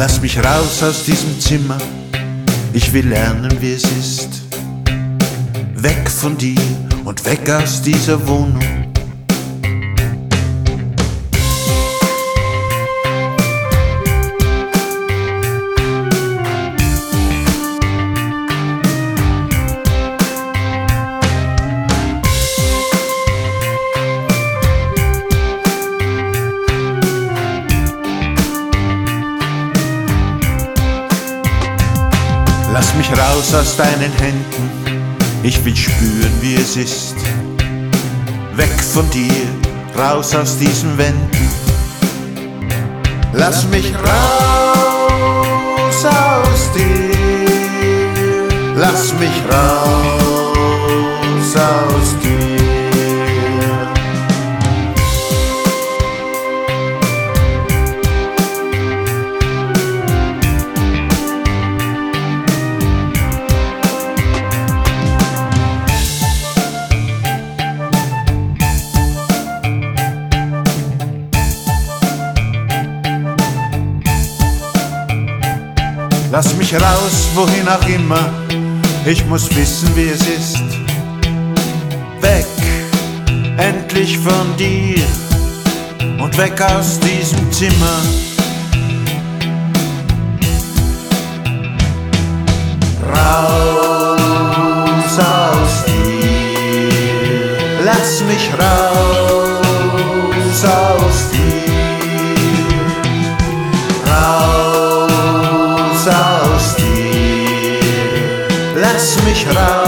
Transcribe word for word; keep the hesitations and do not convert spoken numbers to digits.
Lass mich raus aus diesem Zimmer, ich will lernen, wie es ist. Weg von dir und weg aus dieser Wohnung. Lass mich raus aus deinen Händen, ich will spüren, wie es ist. Weg von dir, raus aus diesen Wänden. Lass mich raus aus dir, lass mich raus aus dir. Lass mich raus, wohin auch immer, ich muss wissen, wie es ist. Weg, endlich von dir und weg aus diesem Zimmer. Raus aus dir, lass mich raus aus dir. Raus aus dir, lass mich raus.